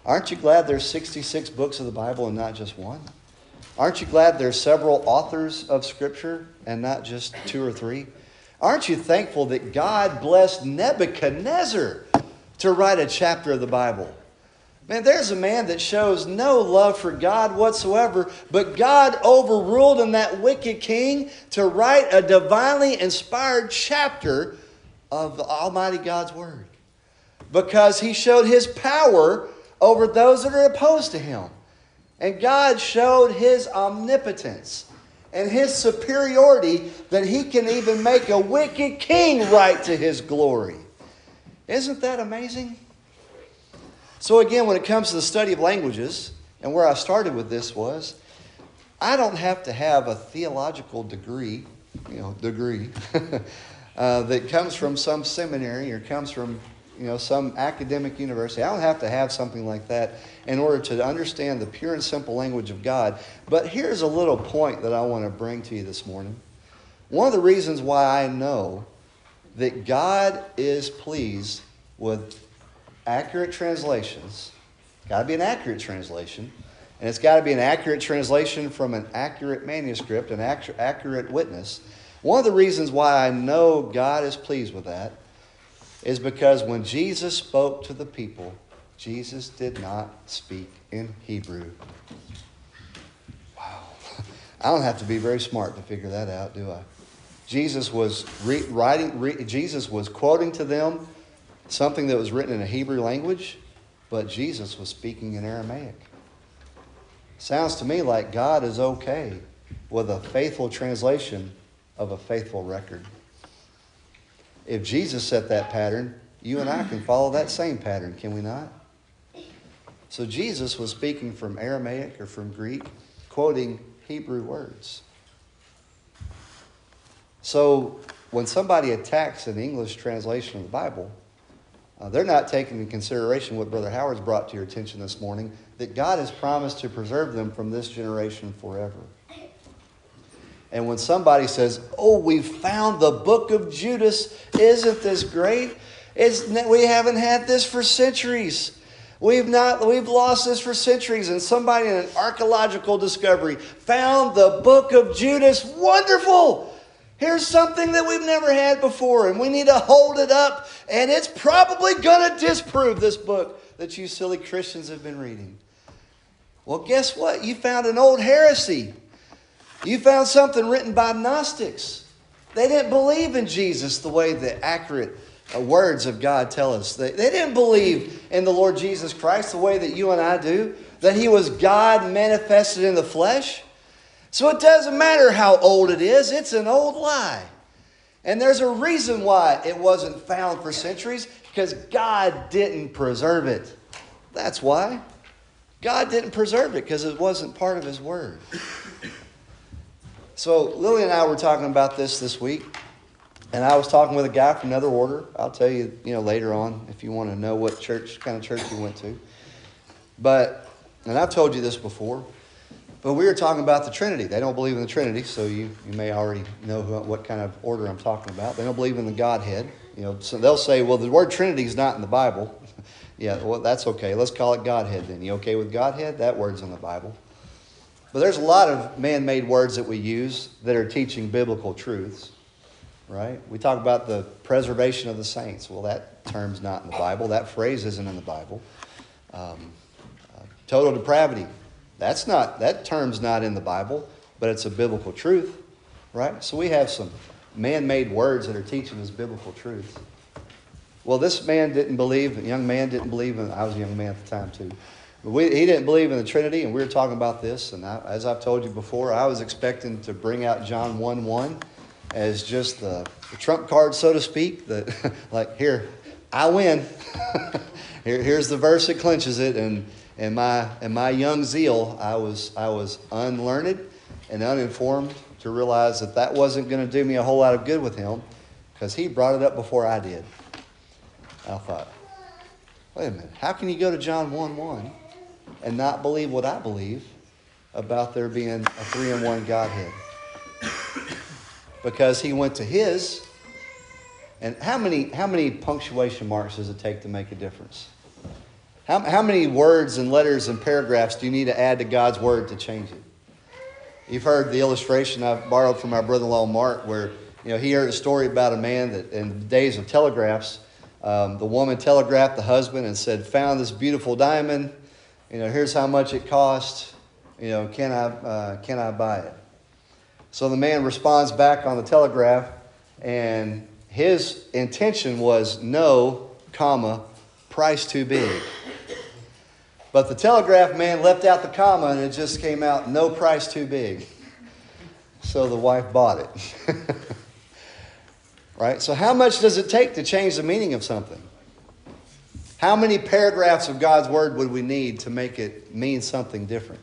Aren't you glad there's 66 books of the Bible and not just one? Aren't you glad there's several authors of Scripture and not just 2 or 3? Aren't you thankful that God blessed Nebuchadnezzar to write a chapter of the Bible? Man, there's a man that shows no love for God whatsoever, but God overruled in that wicked king to write a divinely inspired chapter of the Almighty God's Word. Because he showed his power over those that are opposed to him. And God showed his omnipotence and his superiority that he can even make a wicked king write to his glory. Isn't that amazing? So again, when it comes to the study of languages, and where I started with this was, I don't have to have a theological degree, that comes from some seminary or comes from some academic university. I don't have to have something like that in order to understand the pure and simple language of God. But here's a little point that I want to bring to you this morning. One of the reasons why I know that God is pleased with accurate translations, it's got to be an accurate translation, and it's got to be an accurate translation from an accurate manuscript, an accurate witness. One of the reasons why I know God is pleased with that is because when Jesus spoke to the people, Jesus did not speak in Hebrew. Wow. I don't have to be very smart to figure that out, do I? Jesus was Jesus was quoting to them something that was written in a Hebrew language, but Jesus was speaking in Aramaic. Sounds to me like God is okay with a faithful translation of a faithful record. If Jesus set that pattern, you and I can follow that same pattern, can we not? So Jesus was speaking from Aramaic or from Greek, quoting Hebrew words. So when somebody attacks an English translation of the Bible, they're not taking into consideration what Brother Howard's brought to your attention this morning, that God has promised to preserve them from this generation forever. And when somebody says, oh, we found the book of Judas, isn't this great? We haven't had this for centuries. We've lost this for centuries. And somebody in an archaeological discovery found the book of Judas. Wonderful! Here's something that we've never had before, and we need to hold it up, and it's probably going to disprove this book that you silly Christians have been reading. Well, guess what? You found an old heresy. You found something written by Gnostics. They didn't believe in Jesus the way the accurate words of God tell us. They didn't believe in the Lord Jesus Christ the way that you and I do, that he was God manifested in the flesh. So it doesn't matter how old it is, it's an old lie. And there's a reason why it wasn't found for centuries, because God didn't preserve it. That's why. God didn't preserve it because it wasn't part of his word. So Lily and I were talking about this week, and I was talking with a guy from another order. I'll tell you, later on if you want to know what kind of church he went to. And I've told you this before, but we were talking about the Trinity. They don't believe in the Trinity, so you may already know what kind of order I'm talking about. They don't believe in the Godhead. So they'll say, well, the word Trinity is not in the Bible. Yeah, well, that's okay. Let's call it Godhead then. You okay with Godhead? That word's in the Bible. But there's a lot of man-made words that we use that are teaching biblical truths, right? We talk about the preservation of the saints. Well, that term's not in the Bible. That phrase isn't in the Bible. Total depravity. That term's not in the Bible, but it's a biblical truth, right? So we have some man-made words that are teaching us biblical truths. Well, this man didn't believe, a young man didn't believe, I was a young man at the time too. He didn't believe in the Trinity, and we were talking about this. And as I've told you before, I was expecting to bring out John 1:1 as just the trump card, so to speak. That like, here, I win. Here's the verse that clinches it. And in my young zeal, I was unlearned and uninformed to realize that wasn't going to do me a whole lot of good with him, because he brought it up before I did. I thought, wait a minute, how can you go to John 1:1 and not believe what I believe about there being a 3-in-1 Godhead? Because he went to his, and how many punctuation marks does it take to make a difference? How many words and letters and paragraphs do you need to add to God's word to change it? You've heard the illustration I've borrowed from my brother-in-law Mark, where he heard a story about a man that in the days of telegraphs, the woman telegraphed the husband and said, "Found this beautiful diamond. Here's how much it cost. Can I buy it?" So the man responds back on the telegraph, and his intention was no, comma, price too big. But the telegraph man left out the comma, and it just came out, no price too big. So the wife bought it. Right? So how much does it take to change the meaning of something? How many paragraphs of God's word would we need to make it mean something different?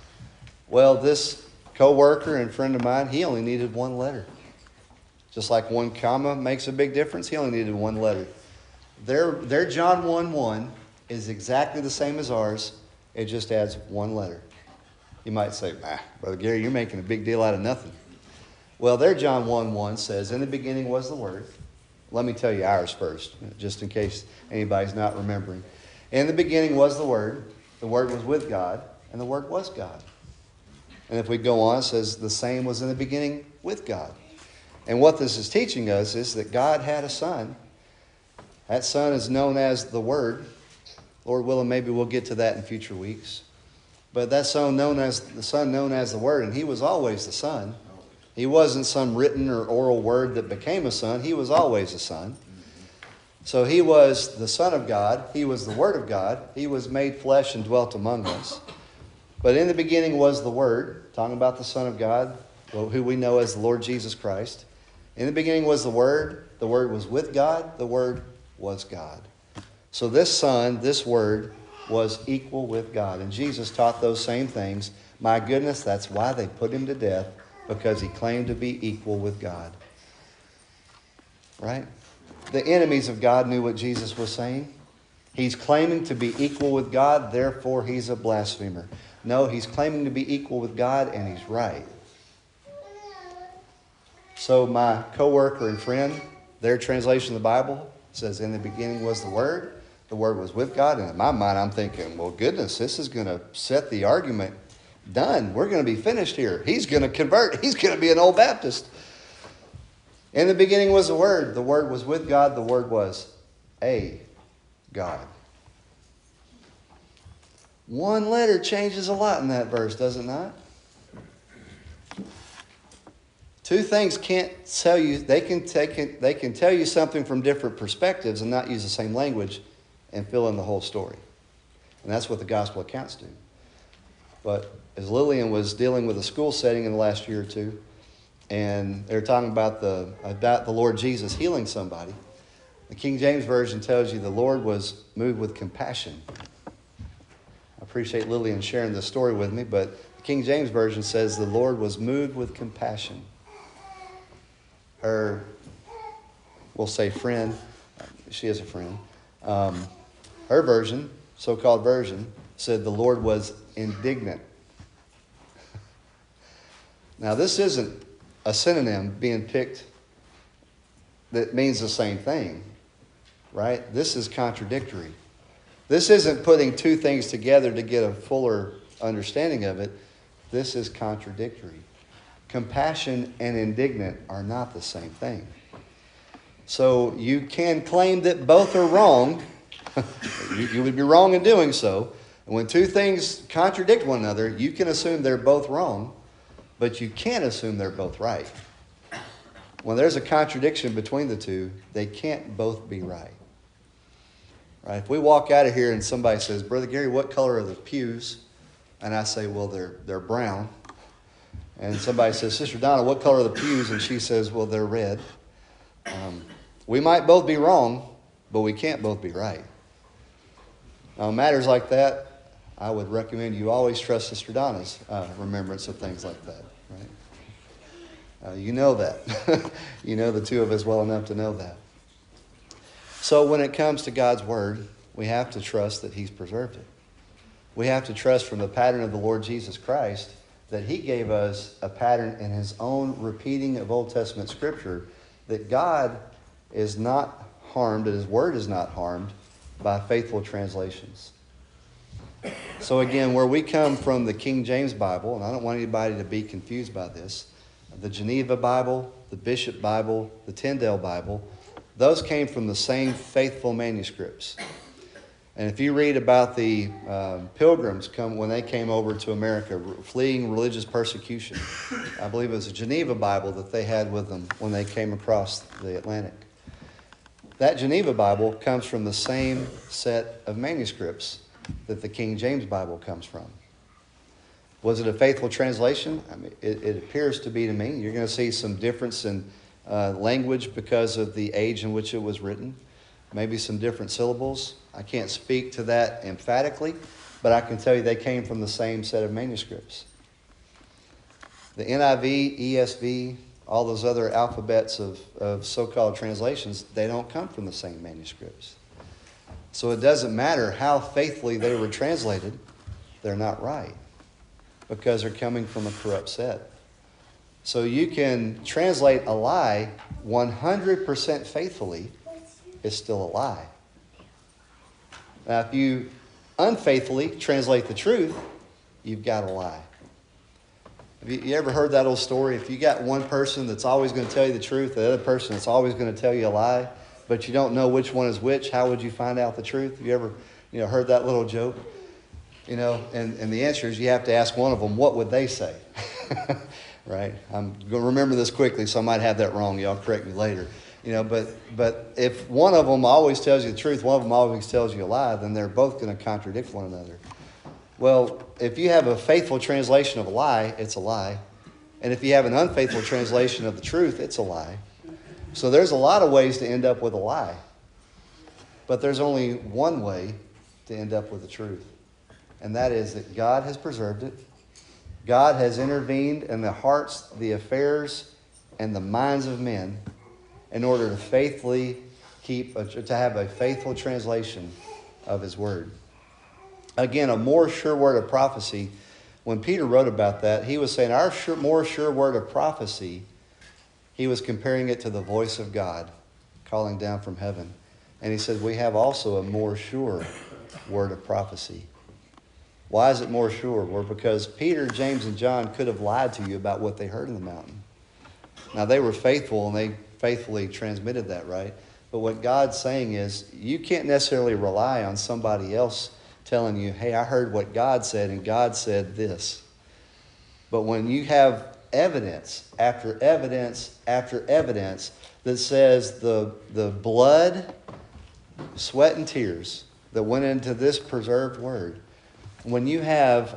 Well, this co-worker and friend of mine, he only needed one letter. Just like one comma makes a big difference, he only needed one letter. Their John 1:1 is exactly the same as ours. It just adds one letter. You might say, Brother Gary, you're making a big deal out of nothing. Well, their John 1:1 says, "In the beginning was the Word." Let me tell you ours first, just in case anybody's not remembering. In the beginning was the Word was with God, and the Word was God. And if we go on, it says, "The same was in the beginning with God." And what this is teaching us is that God had a Son. That Son is known as the Word. Lord willing, maybe we'll get to that in future weeks. But that Son known as the Word, and He was always the Son. He wasn't some written or oral word that became a Son. He was always a Son. So He was the Son of God. He was the Word of God. He was made flesh and dwelt among us. But in the beginning was the Word, talking about the Son of God, who we know as the Lord Jesus Christ. In the beginning was the Word. The Word was with God. The Word was God. So this Son, this Word, was equal with God. And Jesus taught those same things. My goodness, that's why they put Him to death, because He claimed to be equal with God. Right? The enemies of God knew what Jesus was saying. He's claiming to be equal with God, therefore He's a blasphemer. No, He's claiming to be equal with God, and He's right. So my co-worker and friend, their translation of the Bible says, "In the beginning was the Word was with God." And in my mind, I'm thinking, well, goodness, this is going to set the argument done. We're going to be finished here. He's going to convert. He's going to be an old Baptist. In the beginning was the Word was with God. The Word was a God. One letter changes a lot in that verse, does it not? Two things can't tell you, they can tell you something from different perspectives and not use the same language and fill in the whole story. And that's what the gospel accounts do. But as Lillian was dealing with a school setting in the last year or two, and they were talking about the Lord Jesus healing somebody, the King James Version tells you the Lord was moved with compassion. I appreciate Lillian sharing this story with me, but the King James Version says the Lord was moved with compassion. Her, we'll say friend, she is a friend, her version, so-called version, said the Lord was indignant. Now, this isn't a synonym being picked that means the same thing, right? This is contradictory. This isn't putting two things together to get a fuller understanding of it. This is contradictory. Compassion and indignant are not the same thing. So you can claim that both are wrong. You would be wrong in doing so. And when two things contradict one another, you can assume they're both wrong, but you can't assume they're both right. When there's a contradiction between the two, they can't both be right. Right? If we walk out of here and somebody says, "Brother Gary, what color are the pews?" And I say, "Well, they're brown." And somebody says, "Sister Donna, what color are the pews?" And she says, "Well, they're red." We might both be wrong, but we can't both be right. Now, in matters like that, I would recommend you always trust Sister Donna's remembrance of things like that. Right? You know that. You know the two of us well enough to know that. So when it comes to God's Word, we have to trust that He's preserved it. We have to trust from the pattern of the Lord Jesus Christ that He gave us a pattern in His own repeating of Old Testament Scripture, that God is not harmed, that His Word is not harmed by faithful translations. So again, where we come from the King James Bible, and I don't want anybody to be confused by this, the Geneva Bible, the Bishop Bible, the Tyndale Bible, those came from the same faithful manuscripts. And if you read about the pilgrims when they came over to America, fleeing religious persecution, I believe it was a Geneva Bible that they had with them when they came across the Atlantic. That Geneva Bible comes from the same set of manuscripts that the King James Bible comes from. Was it a faithful translation? I mean, it appears to be to me. You're going to see some difference in language because of the age in which it was written. Maybe some different syllables. I can't speak to that emphatically, but I can tell you they came from the same set of manuscripts. The NIV, ESV, all those other alphabets of so-called translations, they don't come from the same manuscripts. So it doesn't matter how faithfully they were translated, they're not right because they're coming from a corrupt set. So you can translate a lie 100% faithfully, it's still a lie. Now, if you unfaithfully translate the truth, you've got a lie. Have you ever heard that old story? If you got one person that's always going to tell you the truth, the other person that's always going to tell you a lie, but you don't know which one is which, how would you find out the truth? Have you ever heard that little joke? And the answer is you have to ask one of them, what would they say? Right? I'm going to remember this quickly, so I might have that wrong. Y'all correct me later. But if one of them always tells you the truth, one of them always tells you a lie, then they're both going to contradict one another. Well, if you have a faithful translation of a lie, it's a lie. And if you have an unfaithful translation of the truth, it's a lie. So there's a lot of ways to end up with a lie. But there's only one way to end up with the truth. And that is that God has preserved it. God has intervened in the hearts, the affairs, and the minds of men in order to faithfully to have a faithful translation of His Word. Again, a more sure word of prophecy. When Peter wrote about that, he was saying more sure word of prophecy, he was comparing it to the voice of God calling down from heaven. And he said, we have also a more sure word of prophecy. Why is it more sure? Well, because Peter, James, and John could have lied to you about what they heard in the mountain. Now, they were faithful and they faithfully transmitted that, right? But what God's saying is you can't necessarily rely on somebody else telling you, hey, I heard what God said and God said this. But when you have evidence after evidence after evidence that says the blood, sweat, and tears that went into this preserved word, when you have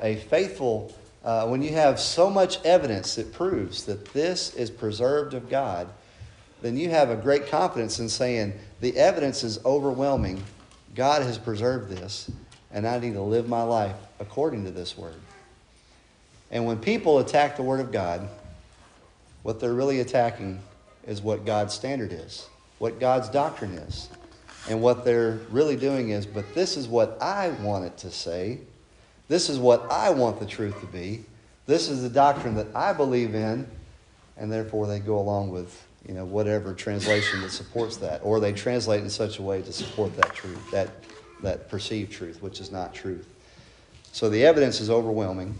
when you have so much evidence that proves that this is preserved of God, then you have a great confidence in saying the evidence is overwhelming. God has preserved this, and I need to live my life according to this word. And when people attack the Word of God, what they're really attacking is what God's standard is, what God's doctrine is. And what they're really doing is, but this is what I want it to say. This is what I want the truth to be. This is the doctrine that I believe in. And therefore they go along with, whatever translation that supports that. Or they translate in such a way to support that truth, that perceived truth, which is not truth. So the evidence is overwhelming.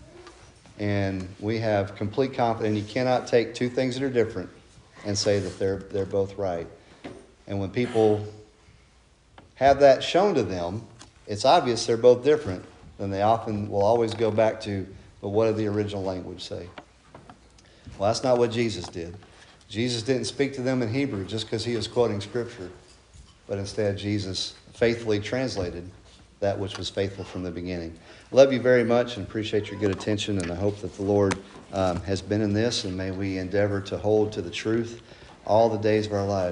And we have complete confidence. You cannot take two things that are different and say that they're both right. And when people have that shown to them, it's obvious they're both different. Then they often will always go back to, but what did the original language say? Well, that's not what Jesus did. Jesus didn't speak to them in Hebrew just because he was quoting Scripture. But instead, Jesus faithfully translated that which was faithful from the beginning. Love you very much and appreciate your good attention. And I hope that the Lord has been in this. And may we endeavor to hold to the truth all the days of our lives.